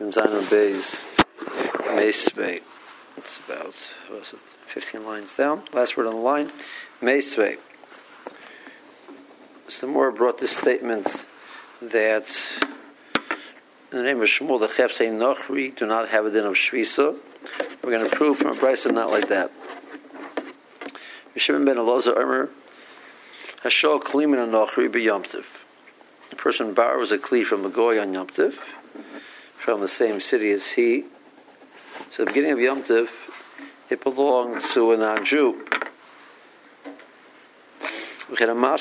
Zayin Beis Meisvei. It's about 15 lines down. Last word on the line, Meisvei. So the Mora brought this statement that in the name of Shmuel, the Chefsei Nochri do not have a din of Shvisa. We're going to prove from a brisa not like that. Shimon ben Elazar Omer, Hashol Kli min Nochri b'Yom Tov. A person borrows a kli from a goy on Yom Tov, from the same city as he. So at the beginning of Yom Tov, it belonged to a non-Jew. Or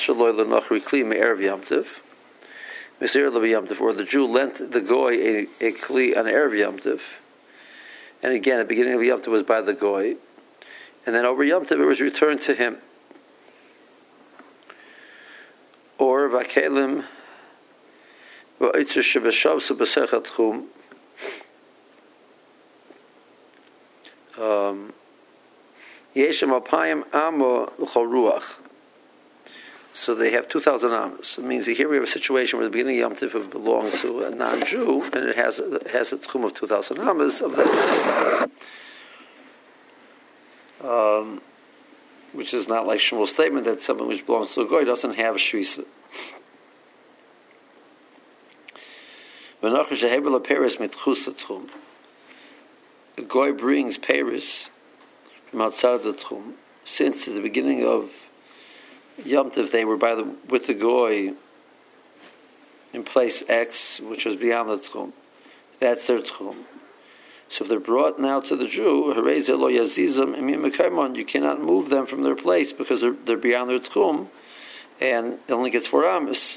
the Jew lent the goy a kli on Erev Yom Tov. And again, at the beginning of Yom Tov was by the goy. And then over Yom Tov it was returned to him. Or Vakelim V'Itzer Shebeshav Sebesechat Tchum Yeshem Alpayim Amo L'Chol Ruach. So they have 2,000 amos. It means that here we have a situation where the beginning of Yom Tov belongs to a non-Jew, and it has a tchum of 2,000 amos of that, which is not like Shmuel's statement that something which belongs to a goy doesn't have a shvisa. The goy brings Paris from outside of the tchum. Since at the beginning of Yom Tov they were with the goy in place X, which was beyond the tchum. That's their tchum. So if they're brought now to the Jew, you cannot move them from their place because they're beyond their tchum, and it only gets 4 amos.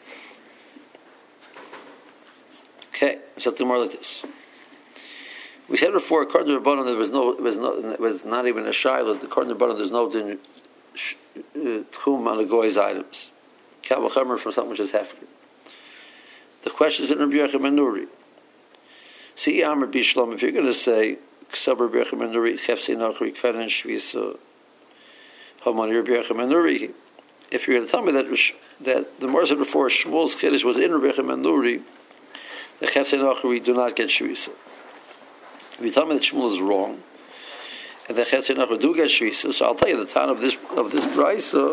Okay, something more like this. We said before, according to Rabbanan, it was not even a shiloh. According to Rabbanan, there's no tchum on a goy's items. Kal v'chomer from something which is hefker. The question is in Rabbi Yochanan ben Nuri. See, Amr Bishlom, if you're going to say Ksav Rabbi Yochanan ben Nuri Chefsei Nochri Karan Shvisa Hamani Rabbi Yochanan ben Nuri, if you're going to tell me that the Mor said before Shmuel's Kiddush was in Rabbi Yochanan ben Nuri, the Chefsei Nochri do not get Shvisa. If you tell me that Shmuel is wrong, and the Chefsei Nochri do get Shvisa, so I'll tell you the time of this brisa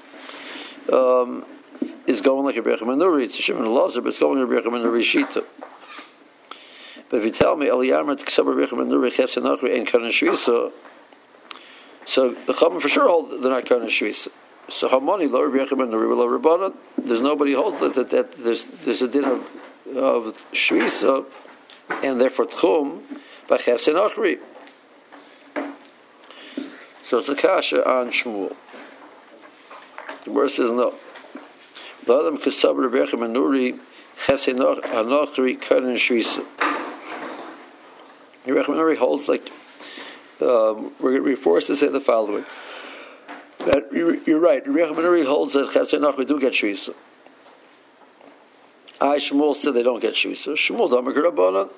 is going like Rabbi Yochanan ben Nuri. It's a Shimon Elazar, but it's going like Rabbi Yochanan ben Nuri Shita. But if you tell me Eliyamar T'Ksav Rabbi Yochanan ben Nuri Chefsei Nochri ain't Karan Shvisa, so the Chachamim for sure hold they're not Karan Shvisa. So Hamani lo Rabbi Yochanan ben Nuri lo Rabbanan. There's nobody holds that there's a din of Shvisa and therefore Tchum by Chefsei Nochri. So it's a kasha on Shmuel. The verse says no. L'adam K'sav Rabbi Yochanan ben Nuri Chefsei Nochri Karan Shvisa. Rabbi Yochanan ben Nuri holds like we're forced to say the following: that you're right. Rabbi Yochanan ben Nuri holds that Chefsei Nochri do get shvisa. Shmuel said they don't get shvisa. Shmuel Damar Rabbanan.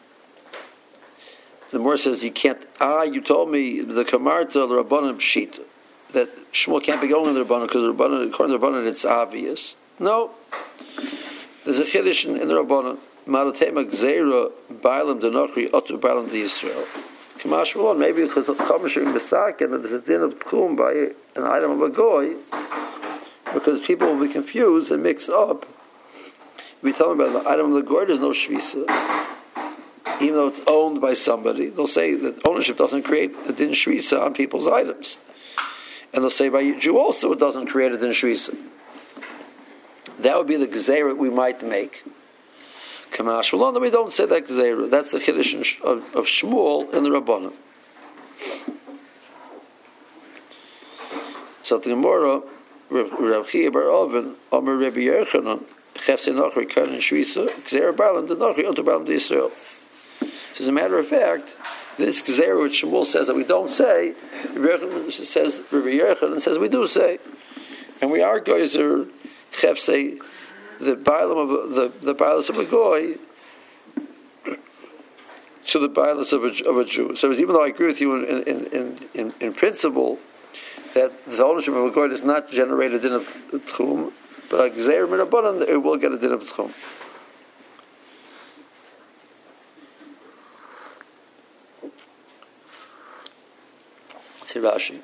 The Mor says you can't. You told me the Kamarta the Rabbanan Pshita that Shmuel can't be going to the Rabbanan because according to the Rabbanan it's obvious. No, there's a chiddush in the Rabbanan. Maratema Gzeira Bailam Denochri Otu Bailam de Yisrael. Kamash Malon, maybe because of Chamashim Besak and there's a din of Tchum by an item of a goy, because people will be confused and mix up. We tell them about the item of the goy, there's no shvisa, even though it's owned by somebody. They'll say that ownership doesn't create a din shvisa on people's items, and they'll say by a Jew also it doesn't create a din shvisa. That would be the Gzeira we might make. Kamash Malon, we don't say that Gzeira. That's the chiddush of Shmuel in the Rabbanan. So the Gemara, Rav Chia bar Oven, Omer Rabbi Yochanan, Chefsei Nochri Karan Shvisa, Gzeira Bailam de Nochri Otu Bailam de Yisrael. So as a matter of fact, this Gzeira which Shmuel says that we don't say, Rabbi Yochanan says we do say, and we are Geyser Chefsei the bailas of a goy to the bailas of a Jew. So even though I agree with you in principle that the ownership of a goy does not generate a din of tchum, but a gzeir min rabbanan it will get a din of tchum. See Rashi.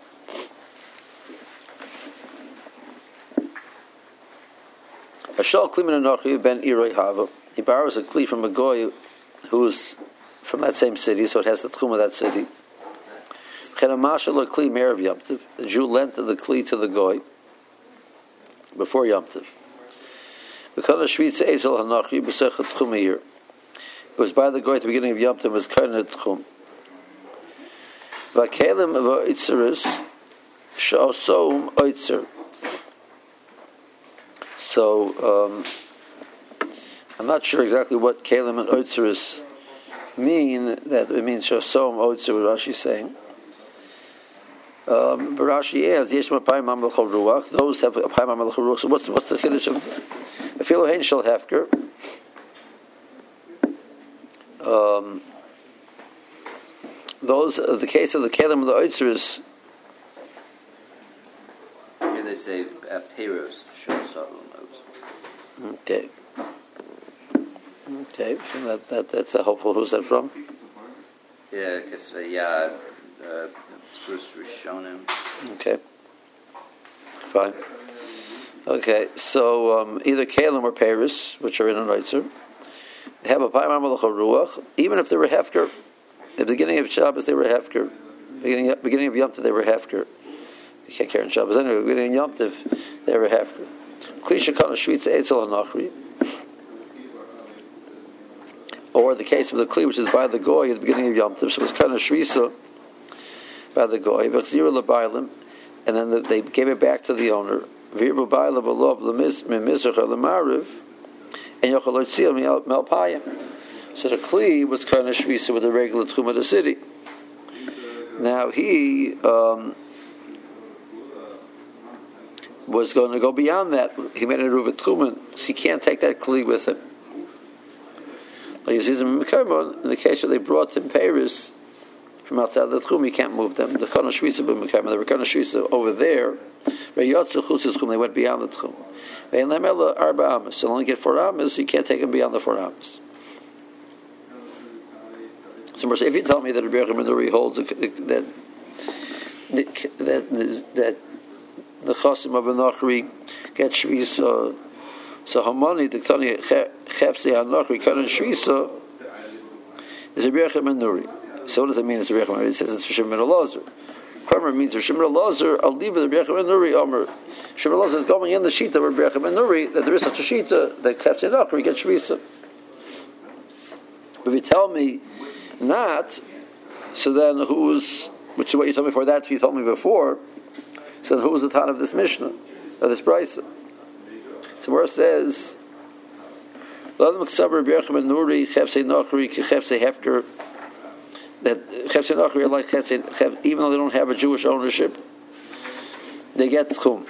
Ashal Kliman Anochi ben Iroi Hava. He borrows a kli from a goy who's from that same city, so it has the tchum of that city. The Jew lent the kli to the goy before Yom Tov. It was by the goy at the beginning of Yom Tov, was kind tchum. Vakelim v'oitzeris she'osoum oitzer. So I'm not sure exactly what kelim and oitzeris mean. That it means she'osoum oitzer. What Rashi's saying. But Rashi adds yesh ma'payim ha'melchol ruach. Those have a payim ha'melchol ruach. So what's the chiddush of afilu hein shel hefker? Those the case of the kelim and the oitzeris. Here they say peiros she'osoum. Okay. Okay. From that's a hopeful. Who's that from? Yeah, because Spruce Rishonim. Okay. Fine. Okay. So either Kalim or Paris, which are in an Oitzer, they have a Payim Malach Ruach, even if they were Hefker. At the beginning of Shabbos, they were Hefker. Beginning of Yom Tov, they were Hefker. You can't carry on Shabbos anyway. Beginning of Yom Tov, they were Hefker. Or the case of the kli, which is by the goy at the beginning of Yom Tov, so it was kind of shvisa by the goy, and then they gave it back to the owner. So the kli was kind of shvisa with the regular tchum of the city. Now he was going to go beyond that. He made a ruva tchumen, so he can't take that kli with him. Like you see in the case where they brought him Paris from outside the tchum, he can't move them. The kind of shvisa b'mekayim, they were kind of shvisa over there. They went beyond the tchum. They only get 4 amas, so you can't take them beyond the 4 amas. So if you tell me that Rabbi Yochanan ben Nuri holds that the chosim of Anochri get shvisa, so Hamani the Tani Chefse Anochri Kanan shvisa is Rabbi Yochanan ben Nuri. So what does it mean? It's Rabbi Yochanan? It says it's Shimon Elazar. Kramer means Shimon Elazar. I'll leave it. Rabbi Yochanan ben Nuri. Omer Shimon Elazar is going in the shita of Rabbi Yochanan ben Nuri that there is such a shita that Chefse Anochri gets shvisa. But if you tell me not, so then which is what you told me before, that's what you told me before, so then who's the ton of this Mishnah, of this Brisa? So where it says, that Chefse Nochri are like Chefse, even though they don't have a Jewish ownership, they get Tchum.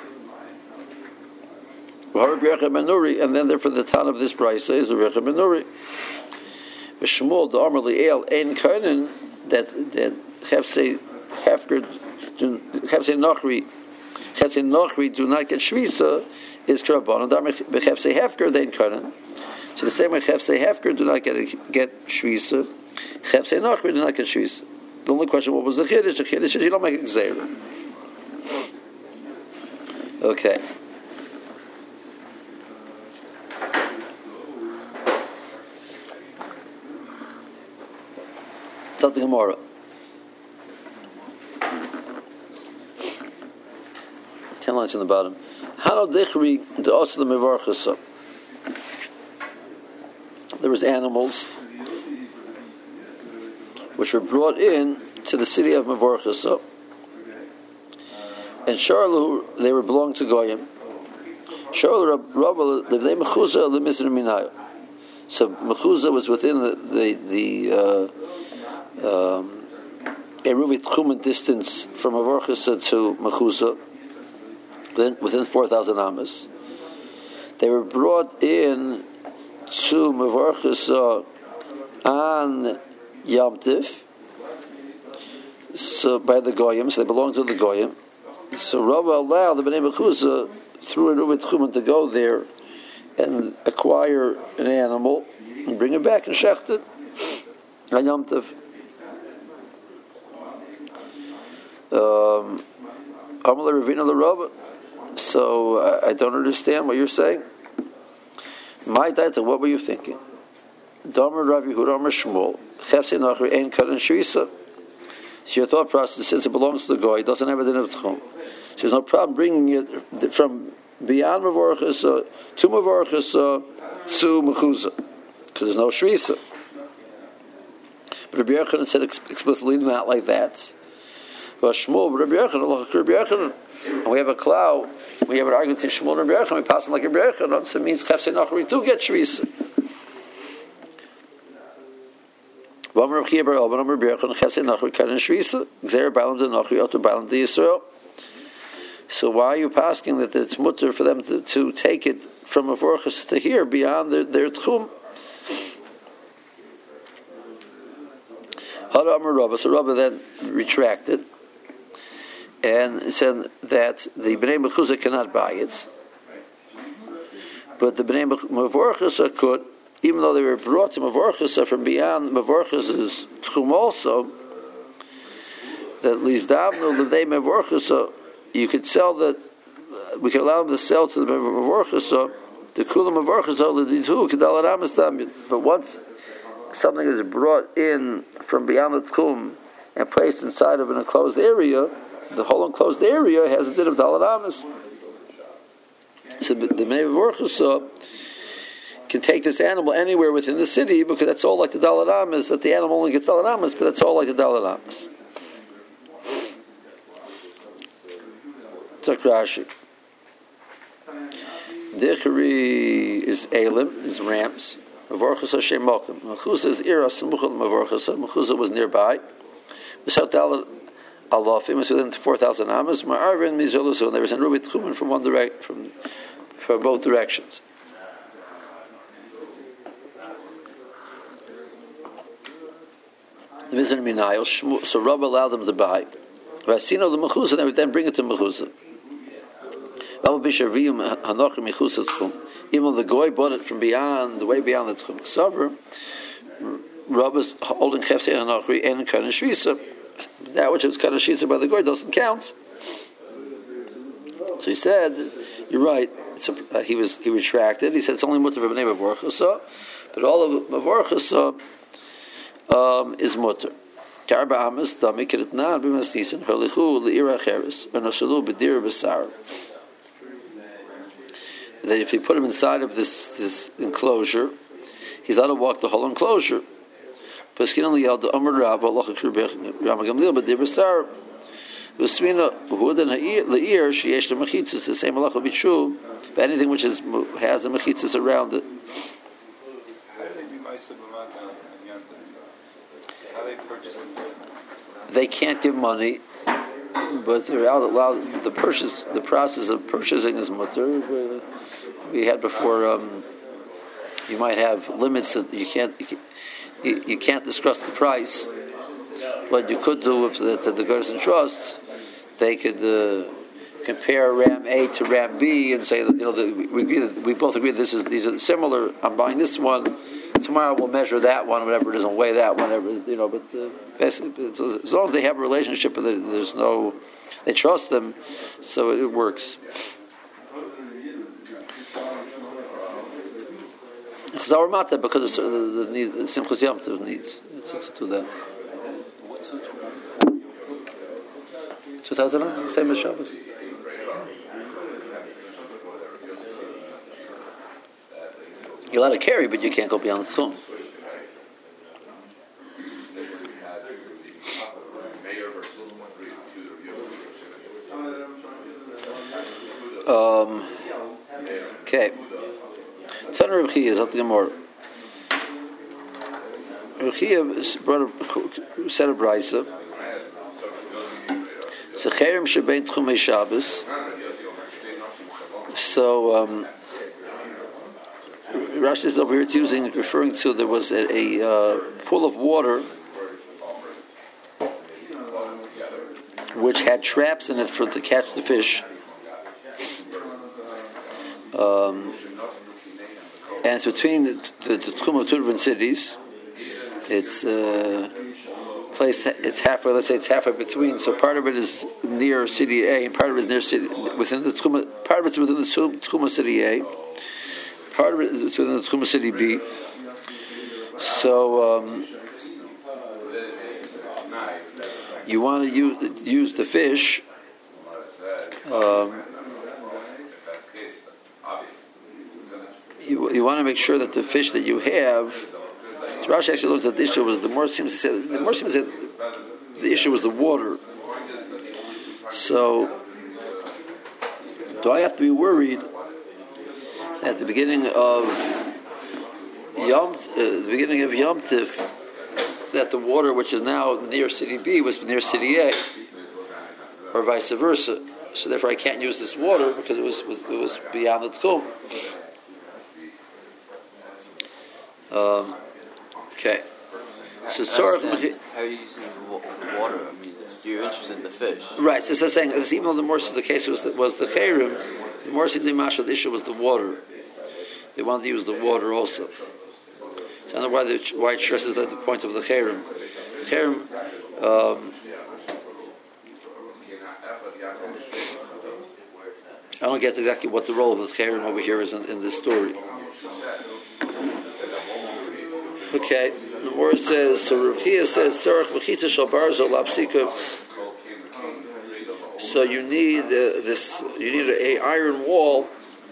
And then therefore the ton of this Brisa is the Rabbi Yochanan ben Nuri. Shmuel the Amrli El Ein Koinen that Chefse Nochri do not get shvisa is Krabban. And Chefse Hefker they Koinen. So the same way Chefse Hefker do not get shvisa, Chefse Nochri do not get shvisa. The only question, what was the chiddush? The chiddush is you don't make a gzeira. Okay. Something Gemara. 10 lines on the bottom. Hano dechri de osla mevarchasa. There was animals which were brought in to the city of Mevorchasa, and Sharlu they were belonged to Goyim. Sharlu Rabba the Mechuza the Misr Minayo. So Mechuza was within the Eruvit Tchumen distance from Mevorchasa to Mechuza, within 4,000 amas. They were brought in to Mevorchasa on Yom Tiv, so by the Goyim, so they belonged to the Goyim. So Rabba allowed the Bnei Mechuza through Eruvit Tchumen to go there and acquire an animal and bring it back and shecht it on Yom Tov. Amalei Ravina L'Rabba. So I don't understand what you're saying. My data, what were you thinking? Domer Rav Yehuda Amar Shmuel Chefsei Nachri Ein Karan Shvisa. So your thought process says it belongs to the goy. It doesn't have a din of tchum. So there's no problem bringing it from beyond Mavorchus to Mavorchus to Mechuzah, because there's no Shvisa. But Rabbi Yochanan said explicitly not like that. But Shmuel, Rabbi Yochanan, and we have a cloud. We have an argument between Shmuel and Rabbi Yochanan. We pass on like Rabbi Yochanan. So it means Chefsei Nachri do get Shvisa. So why are you asking that it's mutter for them to take it from a vorchus to here beyond their tchum? So Rabba then retracted and said that the Bnei Mechuzah cannot buy it, but the Bnei Mavorchus could, even though they were brought to Mavorchus from beyond Mavorchus' tchum also. That Lizdavnu L'dei Mavorchus, you could sell that. We could allow them to sell to the Mavorchus the Kula Mavorchus L'ditu Kedal Aramis Damid. But once something is brought in from beyond the tchum and placed inside of an enclosed area, the whole enclosed area has a din of Dal Aramis. So the Mavorchus can take this animal anywhere within the city, because that's all like the Daled Amos, that the animal only gets Daled Amos, but that's all like the Daled Amos. Tzak Rashi. Dichri is Elim, is rams. Mavorchus Hashem Mokum. Mechuzah is Ira Samuchal Mavorchus. Mechuzah was nearby. Without Daled Alofim, was within 4,000 Amos. Ma'arvin Mizolusu, and there was an Rubit Chumen from both directions. So Rabbi allowed them to buy. Vasino the mechuzah, they would then bring it to mechuzah. Even though the goy bought it from beyond, way beyond the tchum ksaver, Rabbi's holding chefsei anachri and karan shvisa. That which is karan shvisa by the goy doesn't count. So he said, "You're right." He retracted. He said it's only mutter for bnei mavorchus, but all of mavorchus is mutter. Karba amas dami kiritnan b'masnisin halichu le'ira cheres v'noshalu b'dir b'sar. That if you put him inside of this enclosure, he's allowed to walk the whole enclosure. Paskin liyal the amar Rav halacha kirbech Ramagamliel b'dir b'sar. L'smina hudan le'ir sheyesh the mechitzas the same halacha b'tshuv. But anything which has the mechitzas around it. They can't give money, but they're allowed. The process of purchasing is mutter. We had before. You might have limits that you can't discuss the price. What you could do with the goods and trusts, they could compare RAM A to RAM B and say that we both agree that these are similar. I'm buying this one. Tomorrow we'll measure that one, whatever it is, and weigh that one, whatever, but basically, as long as they have a relationship, there's no, they trust them, so it works. Chazar Mata, because of the Simchas Yom Tov needs to do that. 2,000, same as Shabbos. You're allowed to carry, but you can't go beyond the tchum. Okay. Tanur Reb Chia is not the more. Reb Chia brought a set of brisa. It's a cherem shebein tchumei Shabbos. So Rashi is over here referring to there was a pool of water which had traps in it to catch the fish. And it's between the Tchum of two different cities. It's place it's halfway. Let's say it's halfway between. So part of it is near city A, and part of it is near city within the Tchuma. Part of it's within the Tchuma city A. Part of it is within the Tchuma city B. So you want to use the fish. You want to make sure that the fish that you have. So Rashi actually looks at the issue was the more seems to say the issue was the water. So do I have to be worried at the beginning of Yom Tif that the water which is now near city B was near city A, or vice versa? So therefore, I can't use this water because it was beyond the tchum. Okay. So how are you using the water? I mean, you're interested in the fish, right? So it's saying even though the more the case was the chayrim, the more the masha the issue was the water. They wanted to use the water also. So I don't know why it stresses that the point of the chayrim. Chayrim. I don't get exactly what the role of the chayrim over here is in this story. Okay, the word says, so Rav Chia says, Tzarech v'chita shel barzel lapsika. So you need a iron wall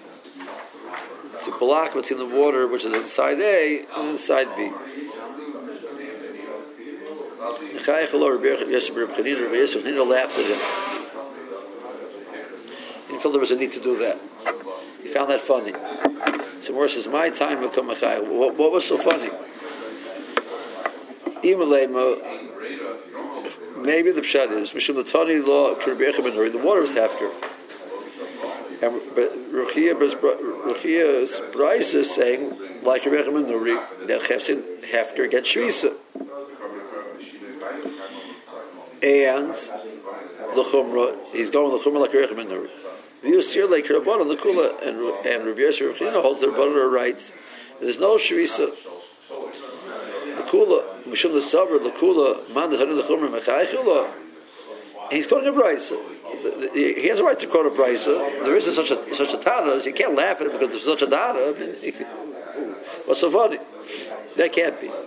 to block between the water which is inside A and inside B. Chanina laughed at him. He felt there was a need to do that. He found that funny. So Mor says, my time will come. What was so funny? Maybe the pshat is the water is hefker, and but Ruchia's Bryce is saying like Rebbe Nuri that hefker gets shvisa, and the chumrah he's going the chumrah like Rebbe Nuri. V'yusir like Rabban the kula and Rabbi Yosef holds their brother right. There's no shvisa. The kula, mishum the sabr, the kula, man the chumrah mechaychila. He's quoting a brisa. He has a right to quote a brisa. There isn't such a tana. You can't laugh at it because there's such a tana. I mean, what's so funny? That can't be.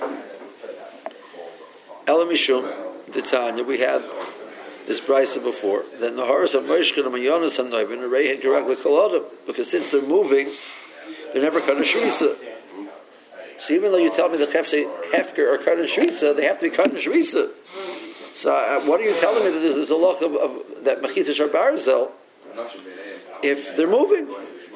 Ela mishum the Tanya. We had this brisa before. Then the horrors of Moshe and Yonas and Noivin are ready correctly koladim because since they're moving, they're never cut a shvisa. So even though you tell me the chefse hefker are cut in shvisa, they have to be cut in shvisa. So what are you telling me that there's a loch of that mechita shar barzel if they're moving?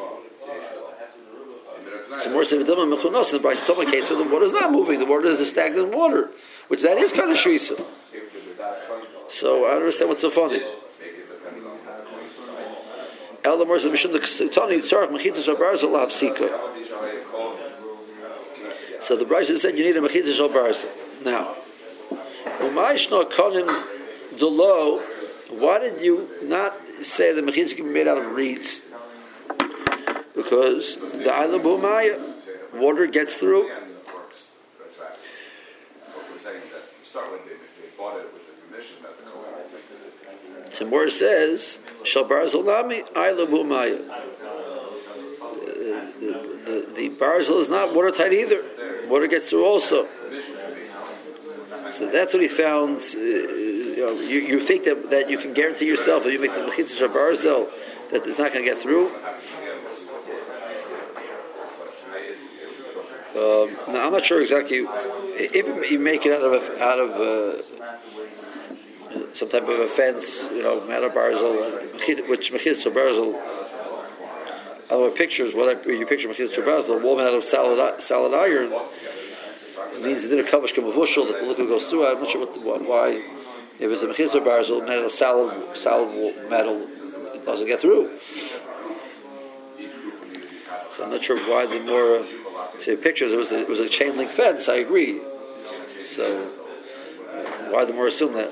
So more sevidama mechunos in the Bryce Toma case, so the water is not moving. The water is a stagnant water, which that is kind of shvisa. So I don't understand what's so funny. El Amor says mishum the ktani tzarich mechita shar barzel lahapsika. So the Bryce said you need a mechita shal barzel. Now, why did you not say the mechita can be made out of reeds? Because the island Bumaya, water gets through. Timur says, shal barzel nami island Bumaya. The barzel is not watertight either. Water gets through also. So that's what he found. You think that you can guarantee yourself if you make the mechitza shel barzel that it's not going to get through. Now I'm not sure exactly if you make it out of some type of a fence, out of barzel, which mechitza shel barzel. I don't know pictures. You picture mechitza shel barzel, a wall made out of solid iron. It means it did a kavash kamavushal that the liquid goes through. I'm not sure why. If it's a mechitza barzel made out of solid metal, it doesn't get through. So I'm not sure why the more say pictures. It was a chain link fence. I agree. So why the more assume that?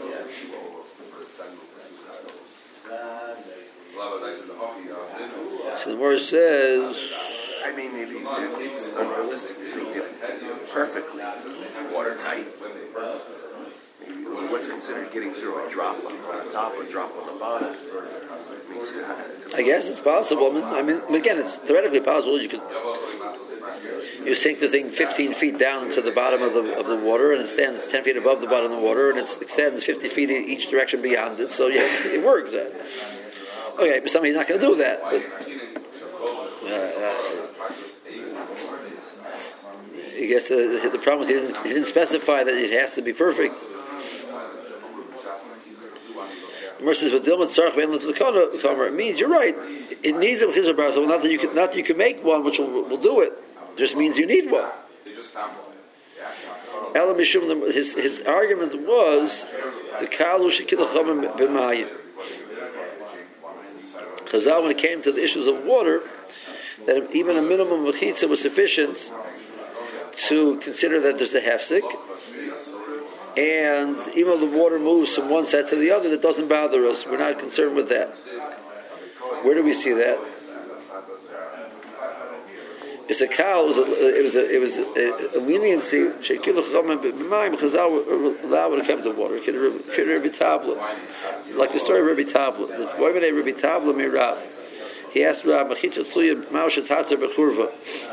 So the more says. I mean, maybe it's unrealistic to think it perfectly watertight. Maybe what's considered getting through a drop on the top or drop on the bottom? I guess it's possible. I mean, again, it's theoretically possible. You sink the thing 15 feet down to the bottom of the water, and it stands 10 feet above the bottom of the water, and it extends 50 feet in each direction beyond it. So it works. Okay, but somebody's not going to do that. But, I guess the problem is he didn't specify that it has to be perfect. The Mercer says, it means you're right. It needs a chizur barzal. Not that you can make one, which will do it. It just means you need one. His argument was the kalu shekil chomim b'mayim. Chazal, when it came to the issues of water, that even a minimum of chitza was sufficient to consider that there's a hefsek, and even though the water moves from one side to the other, that doesn't bother us. We're not concerned with that. Where do we see that? It's a cow. It was a leniency. Shekilu chachamim b'mayim. Chazal allowed when it comes to water. Rabbi Tabla, like the story of Rabbi Tabla. The boy named Rabbi Tabla Mirab. He asked Rab, "Mechitza tzuya ma'usha tatzar b'churva."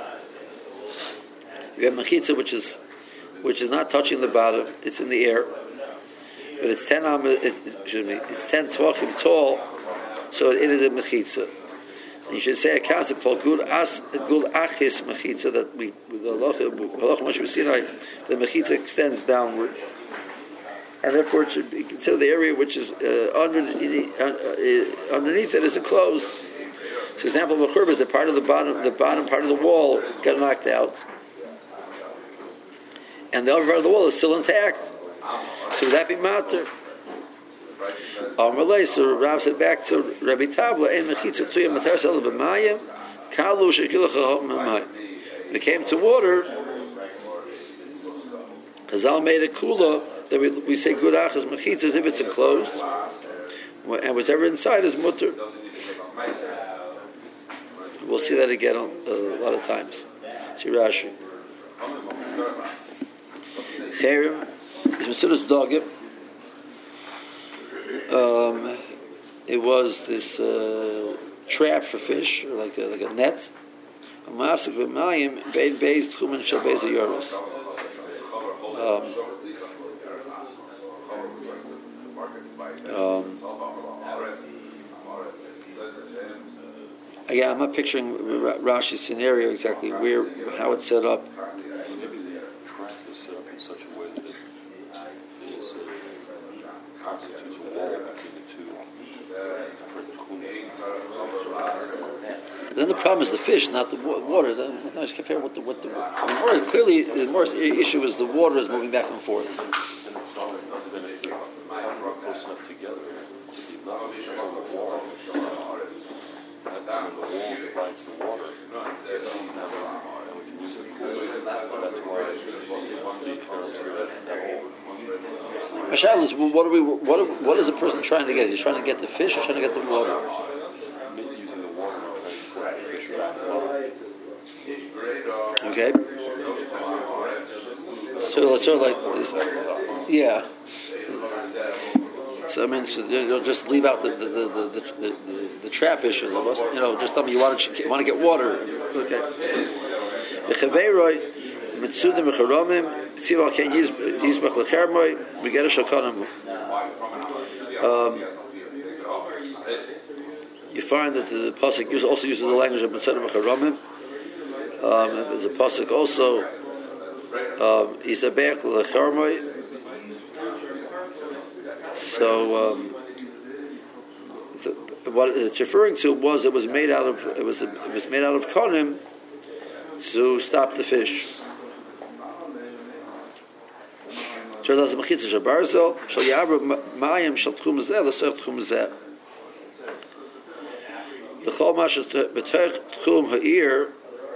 You have mechitza, which is not touching the bottom; it's in the air, but it's 10 tvachim tall, so it is a mechitza. And you should say a concept called gul achis mechitza, that the halacha Moshe Sinai, the mechitza extends downwards, and therefore it should be considered the area which is underneath it is enclosed. For example, mechurba is the bottom part of the wall got knocked out, and the other part of the wall is still intact. So would that be matter? So Rav said back to Rabbi Tabla, when it came to water, Chazal made a kula that we say good achas mechitza if it's enclosed, and whatever inside is mutter. We'll see that again a lot of times. See Rashi. Cherem is Mesudas Dogim. It was this trap for fish, like a net. Again, I'm not picturing Rashi's scenario exactly how it's set up. In such a way that it constitutes a wall between the two. Then the problem is the fish, not the water. I just compare what the clearly the more issue is the water is moving back and forth. And it's not close enough together to be enough from the wall. And when the wall divides the water, and we can use it for that's why My shadow is, what is a person trying to get? Is he trying to get the fish or trying to get the water? Using the water to fish back. Okay. So sort of like this, yeah. So I mean, you'll just leave out the trap issue. Just tell me you want to get water. Okay. You find that the pasuk also uses the language of Mitzvah Mecharamim. There's a pasuk also. Isabek lecharmoi. So what it's referring to was it was made out of konim to stop the fish. Turns out the mechitza shabarzel shal yabra mayim shal tchum zeh l'ser tchum zeh. The chol mash b'tech tchum ha'ir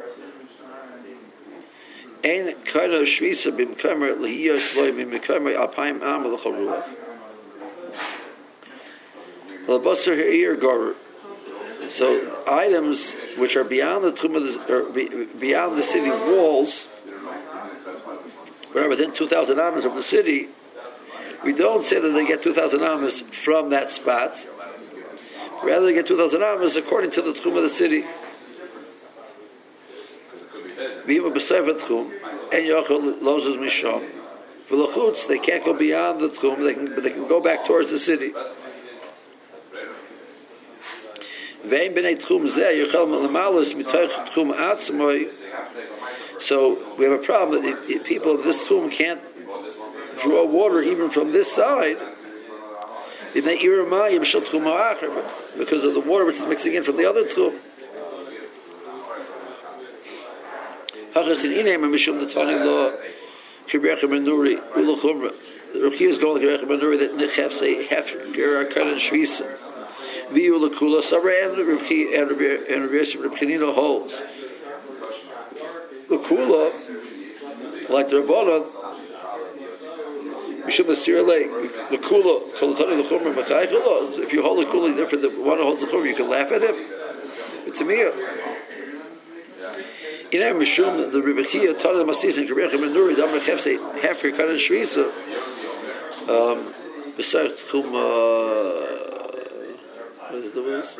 ein kaila shvisa b'mkamer l'hiyah shloi b'mkamer alpayim am l'chol ruach. So items which are beyond the beyond the city walls, but are within 2,000 amos of the city, We don't say that they get 2,000 amas from that spot. Rather, they get 2,000 amas according to the tchum of the city. They can't go beyond the tchum, but they can go back towards the city. So we have a problem that people of this tchum can't draw water even from this side because of the water which is mixing in from the other tchum. Ruchi is going like Menuri that Nechef say half Gerakan and Shvisa. Viu Lakula Sabra and Ruchi and Rabbanino holds. Lakula, like the Rabbanon, Mishum the Sir Lake, Lakula, Kalakani the Chumra Machaychula. If you hold Lakula different than one who holds the Chumra, you can laugh at him. It's a mere. In our Mishum, the Rebechia, Tana Mastis, and Rebecca Menuri, the Amrachef say half your Kan and Shvisa. Besides Chum, what is the words?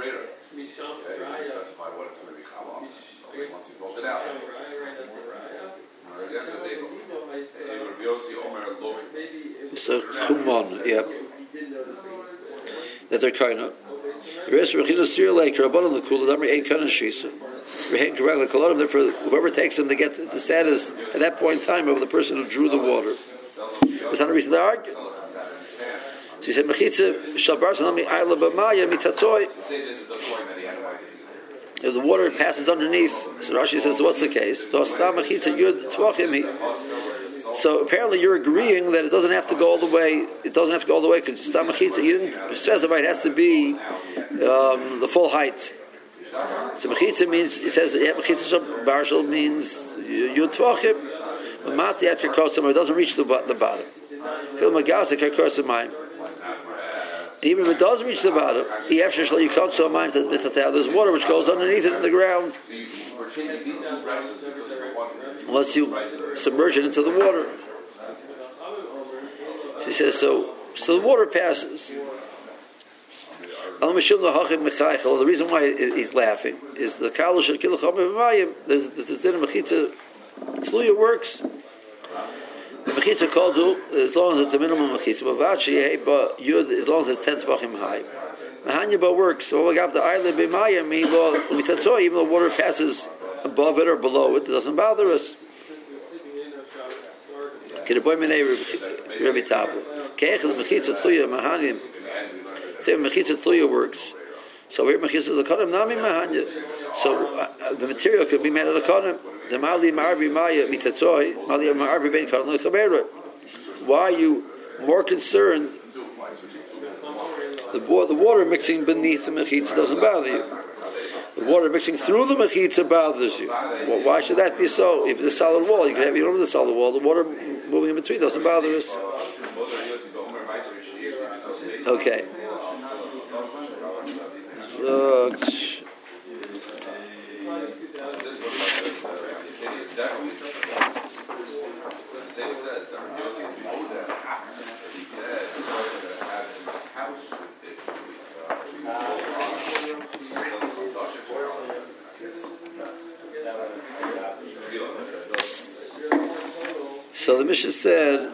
So Chumon, yeah. That they're kind of. Therefore, whoever takes them, they get the status at that point in time of the person who drew the water. That's not the reason they argue. So he said, if the water passes underneath, so Rashi says, what's the case? So apparently you're agreeing that it doesn't have to go all the way. It doesn't have to go all the way because Stam Mechitza, you didn't specify it has to be the full height. So Mechitza means, it says Mechitza Barshal means Yud Tvachim, Mati at Karkosim, it doesn't reach the bottom. Fil Magas at Karkosim. Even if it does reach the bottom, there's water which goes underneath it in the ground. Unless you submerge it into the water. So he says, so the water passes. The reason why he's laughing is the Kalosh of Kilacham B'mayim, there's the din of Mechitza Tluya works. The Mechitza called as long as it's a minimum Mechitza, but as long as it's 10 Tvachim high. Mahanyaba works, so we got the Island B'mayim, even though water passes above it or below it, it doesn't bother us. Rabbi Tabu. Say Mechitza Tluya works. So here Mechitza the Kodim Nami Mahanya. So the material could be made of the Kodim. The Mali Ma'arbi Maya Mitatzoi, Mali Ma'arbi Ben Kodim Lechabera. Why are you more concerned? The water mixing beneath the Mechitza doesn't bother you. The water mixing through the Mechitza bothers you. Well, why should that be so? If it's a solid wall, you can have even over the solid wall. The water moving in between doesn't bother us. Okay. So the Mishnah said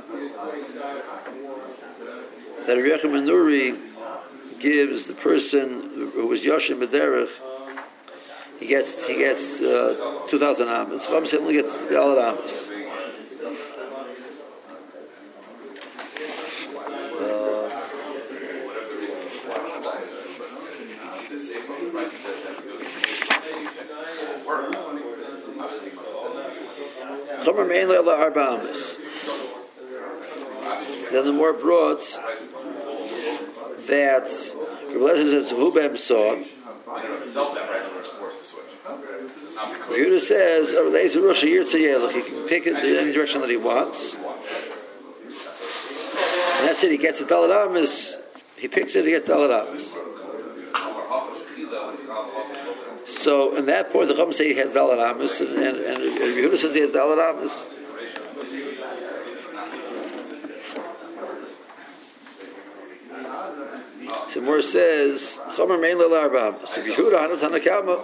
that Rabbi Menuri gives the person who was Yoshin B'derech, he gets 2,000 amas. Chacham said only gets 1,000 amas. Then the more broad that Rebbe says Hubem saw. Yehuda says he can pick it in any direction that he wants. And that's it, he gets a Dalet Amas, he picks it, he gets Dalet Amas. So in that point the Chacham say he has Dalet Amas, and Yehuda says he has Dalet Amas. So more says, Chomer Mein L'Arba'amis. If Yehuda Hanu Tanakama.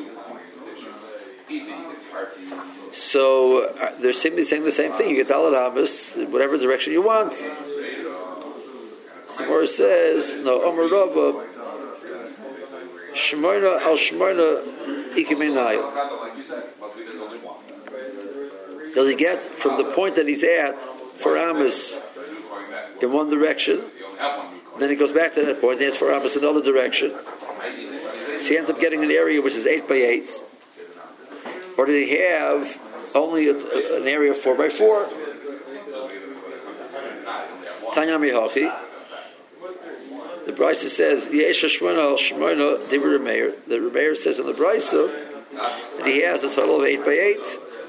So they're simply saying the same thing. You get Dalet Amis, whatever direction you want. So more says, no, Omer Rava, Shmoina al Shmoina Ikimenayu. Does he get from the point that he's at for Amis in one direction, then he goes back to that point, he has for Amis in another direction. So he ends up getting an area which is 8 by 8. Or did he have only an area of 4 by 4? Tanya Mihachi. The Brisa says, Yesha Shmona al Shmona Dibur Meir. The Meir says in the Brisa that he has a total of 8 by 8.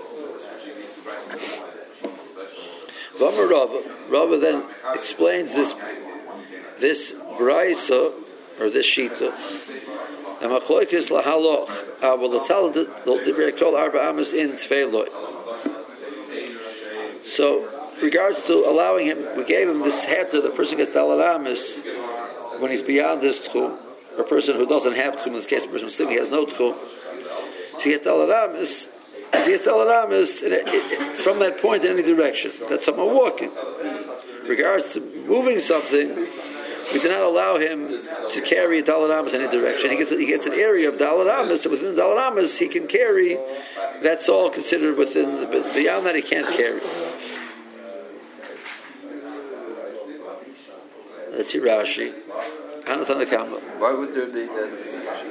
Rava then explains this Brisa, or this Shita. And Machloikis lahaloch, will tell the Divrei Kol Arba Amas in Tfeiloi. So, regards to allowing him, we gave him this heter, the person gets Dalet Amas when he's beyond this tchum, or a person who doesn't have tchum, in this case, a person who has no tchum. So he gets Dalet Amas, and he gets Dalet Amas from that point in any direction. That's someone walking. Regards to moving something, we do not allow him to carry Dalet Amas in any direction. He gets an area of Dalet Amas, so within Dalet Amas he can carry. That's all considered within, but beyond that he can't carry. That's your Rashi. Why would there be that distinction?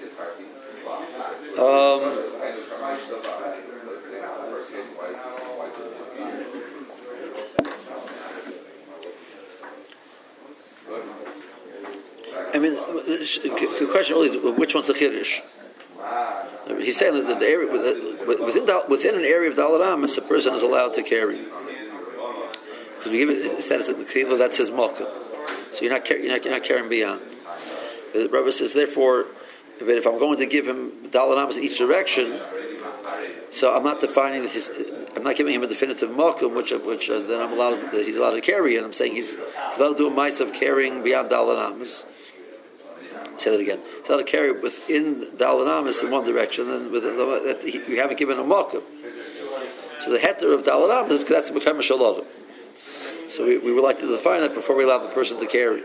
I mean, the question really is, which one's the Chiddush? He's saying that the area, within an area of Dalet Amas, a person is allowed to carry. Because we give it status of the Kilo, that's his Malka. So you're not carrying beyond. The Rebbe says, therefore, if I'm going to give him Dalet Amas in each direction, so I'm not I'm not giving him a definitive Malkum, which then he's allowed to carry, and I'm saying he's allowed to do a mice of carrying beyond Dalet Amas. Say that again. He's allowed to carry within Dalet Amas in one direction, and you haven't given a Malkum. So the heter of Dalet Amas, that's become a Shalom. So we would like to define that before we allow the person to carry.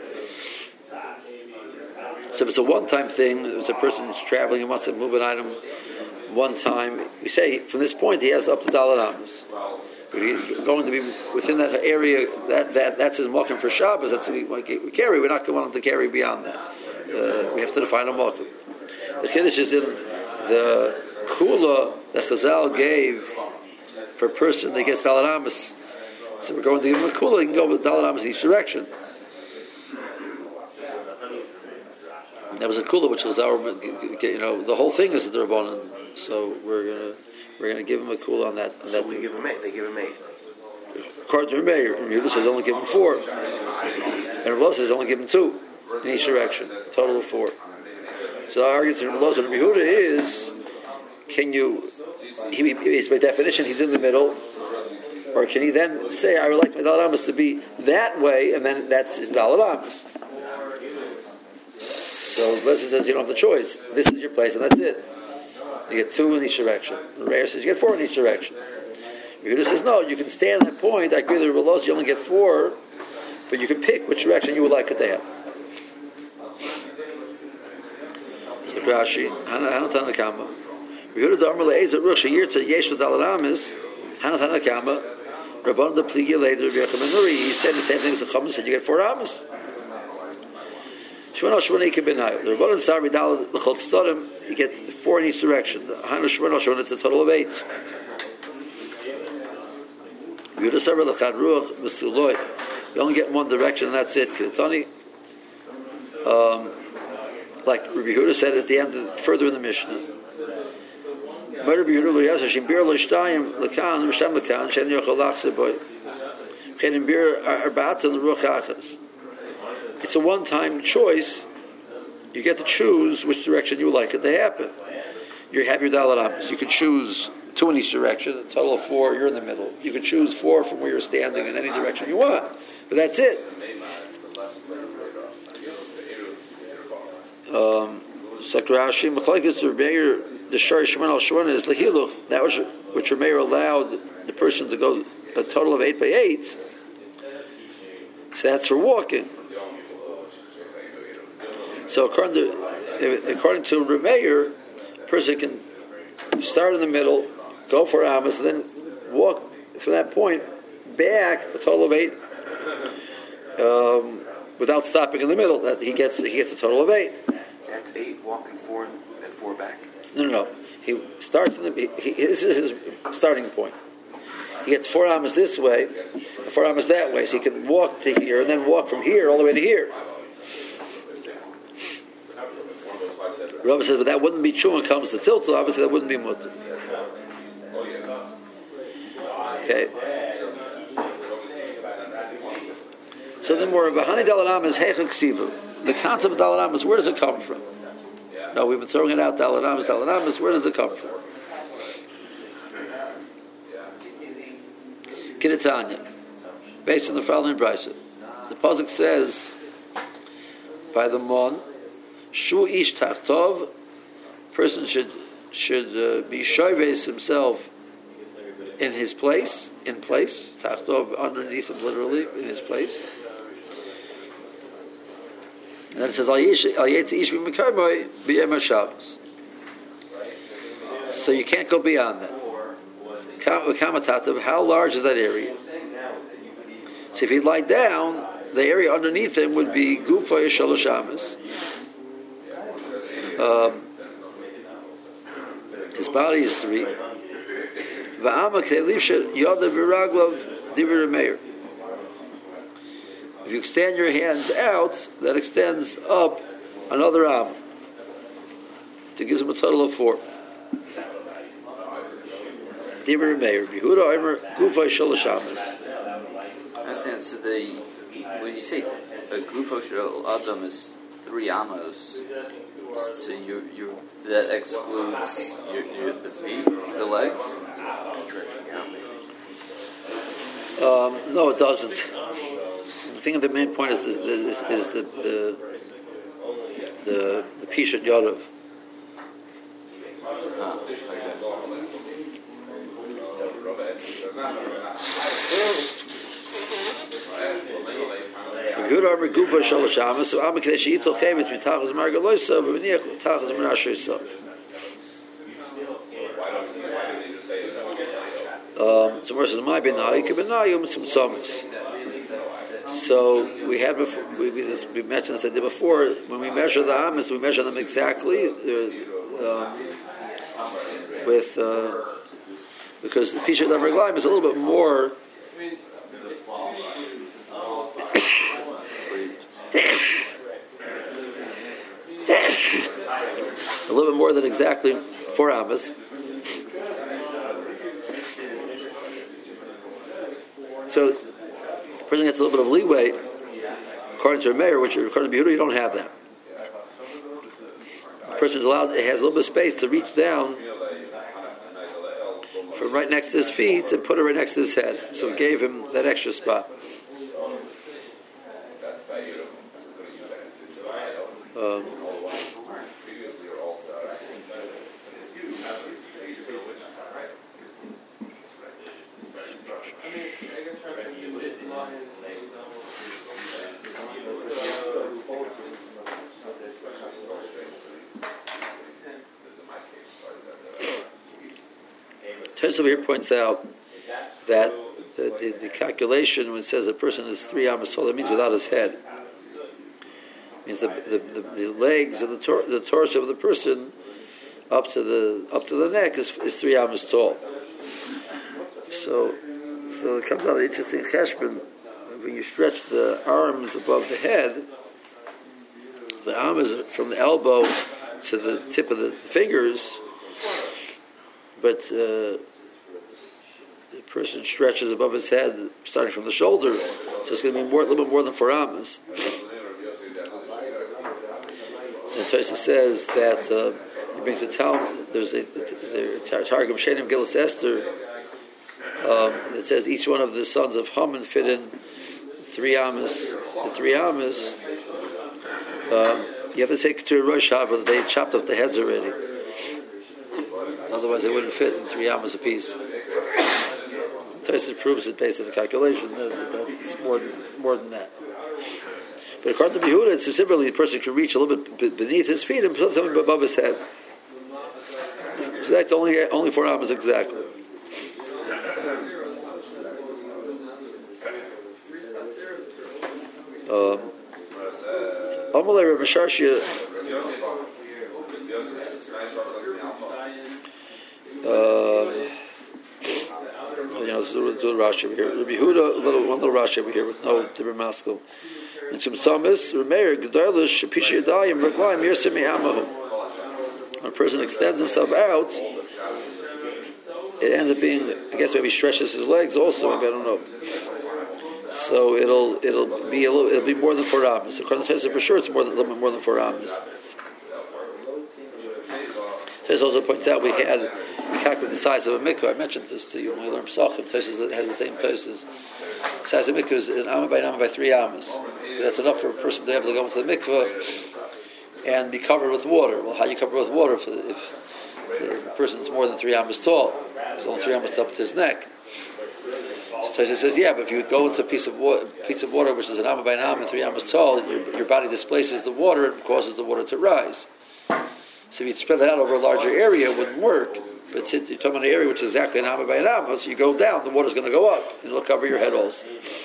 So if it's a one-time thing, if it's a person who's traveling and wants to move an item one time, we say from this point he has up to Dalet Amas. If he's going to be within that area, that's his malkum for Shabbos. That's what we carry. We're not going to carry beyond that. We have to define a malkum. The Chiddush is in the kula that Chazal gave for a person that gets Dalet Amas. So we're going to give him a kula. He can go with Dalet Amas in each direction. That was a kula which was our, the whole thing is a D'Rabbanan. So we're gonna give him a kula on that. So we give him 8. They give him 8. According to Meir, Yehuda says only give him 4, and Rabbi says only give him 2 in each direction, total of 4. So our argument to Rabbi and Yehuda is, is by definition he's in the middle, or can he then say I would like my Dalet Amas to be that way, and then that's his Dalet Amas. So Lesson says you don't have the choice. This is your place, and that's it. You get 2 in each direction. The Reir says you get 4 in each direction. Yehuda says no, you can stay on that point. I agree with Rabbi you only get 4, but you can pick which direction you would like it to have. So Rashi, Hanatan Nakama. Yehuda Darmer Le'ezah Ruch Sheyirtza Yesh Dalet Amas. Hanatan Nakama. Rabban the Pligi later Rabbi Nuri. He said the same thing as the Chacham said. You get 4 Amas. Shmona Shmona Ikebinayu. The Rabban Sari Dal L'Chol Tzodim. You get 4 in each direction. Hanu Shmona Shmona. It's a total of 8. Yehuda Sari L'Chad Ruach Mistuloi. You only get in one direction, and that's it. Ketani. Like Rabbi Yehuda said at the end, further in the Mishnah. Rabbi Yehuda Lo Yasser Shimbir Lo Shtayim L'Kan M'Shem L'Kan Shen Yochel Lachse Boy. Chen Imbir Arbat and Ruach Achas. It's a one-time choice. You get to choose which direction you would like it to happen. You have your Dalet Amas. You can choose 2 in each direction, a total of 4. You're in the middle. You can choose 4 from where you're standing in any direction you want. But that's it. Sakrashi Machlekes Remeir the Shari Shemon al Shemon is Lehiluch, that which Remeir allowed the person to go a total of 8 by 8. So that's for walking. So according to Remeir, a person can start in the middle, go for Amos, and then walk from that point back a total of 8 without stopping in the middle. That he gets a total of 8. That's 8 walking 4 and 4 back. No. He starts in this is his starting point. He gets 4 Amos this way, 4 Amos that way, so he can walk to here and then walk from here all the way to here. Rabbi says, but that wouldn't be true when it comes to tiltul. Obviously, that wouldn't be mutter. Okay. So then more V'hani Daladam is Heichak Sivu. The concept of Daladam is, where does it come from? No, we've been throwing it out. Daladam is, where does it come from? Kidatanya, based on the following brisa. The pasuk says, by the mon, Shu ish tachtov, person should be shoyves himself in his place, tachtov underneath him, literally in his place. And then it says, Al yetz ish b'mekarboy b'yem haShabbos. So you can't go beyond that. How large is that area? So if he lie down, the area underneath him would be Gufa Shalosh Amas. His body is 3. If you extend your hands out, that extends up another arm. It gives him a total of 4. I understand. So when you say a Gufo Shel Adam is 3 amos, so you that excludes the feet, the legs. No, it doesn't. I think the main point is the Pishat Yadav. So we had before, we mentioned this idea before. When we measure the amas, we measure them exactly because the Pishat of Reglaim is a little bit more. A little bit more than exactly 4 amas. So the person gets a little bit of leeway, according to a mayor, which according to Yehuda, you don't have that. The person has a little bit of space to reach down from right next to his feet and put it right next to his head. So it gave him that extra spot. Tosaf here points out that the calculation when it says a person is 3 amas tall, that means without his head. It means the legs and the torso of the person up to the neck is 3 amas tall. So it comes out an interesting cheshbon. When you stretch the arms above the head, the arm is from the elbow to the tip of the fingers, but the person stretches above his head, starting from the shoulder, so it's going to be a little bit more than 4 amas. And Tosha says that he brings a Talmud. There's the Targum Shenim Gilus Esther. It says each one of the sons of Haman fit in 3 amas. The 3 amas. You have to take to a Rosh Hashanah, they chopped off the heads already. Otherwise, they wouldn't fit in 3 amas apiece. Tosfos proves it based on the calculation that it's more than that. But according to Yehuda, it's similarly the person can reach a little bit beneath his feet and put something above his head. So that's only 4 amas exactly. Amalei Rabbi Sharshia. Do Rashi over here. Rabbi Yehuda, one little Rashi over here with no Dibur Maskell. And some Samis, Remeir, Gedalish, Pishi Yadayim, Reglaim, Yersim Yamahu. When a person extends himself out, it ends up being, I guess maybe stretches his legs also, maybe I don't know. So it'll be more than 4 amas. According to Tosfos, for sure it's a little bit more than 4 amas. Tosfos also points out we calculated the size of a mikvah. I mentioned this to you when we learned Pesachim. Tosfos has the same Tosfos. The size of a mikvah is an amma by 3 amas. That's enough for a person to be able to go into the mikvah and be covered with water. Well, how do you cover with water if a person is more than 3 amas tall? It's only 3 amas up to his neck. So Tosfos says, yeah, but if you go into a piece of water which is an amma by an amma and 3 amas tall, your body displaces the water and causes the water to rise. So if you spread that out over a larger area, it wouldn't work. But since you're talking about an area which is exactly an amma by an amma, so you go down, the water's going to go up, and it'll cover your head also.